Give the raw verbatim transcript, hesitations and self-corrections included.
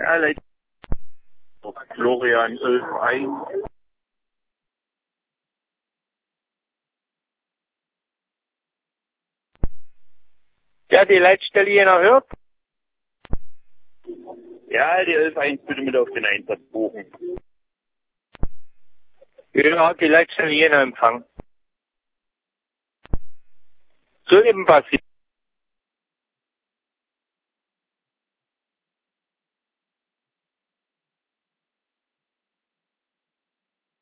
Ja, Leute. Florian elf eins. Ja, die letzte Linie hört. Ja, die elf eins bitte mit auf den Einsatz buchen. Ja, die letzte Linie empfangen. So eben passiert.